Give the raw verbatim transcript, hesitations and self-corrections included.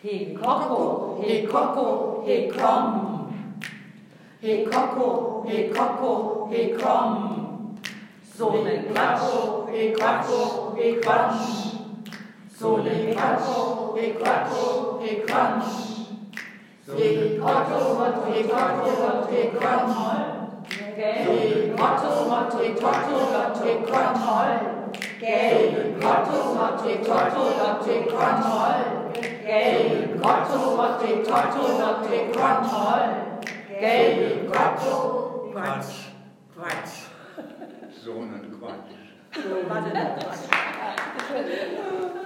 He koko, he koko, he krom. He koko, he koko, he krom. Sole quattro, he quattro, he crunch. Sole quattro, he quattro, he crunch. He quattro, he quattro, he crunch. He quattro, he quattro, he crunch. He quattro, he quattro, he crunch. He quattro, he quattro, he crunch. He quattro, Quatsch, Quatsch. So ein Quatsch. So, warte noch.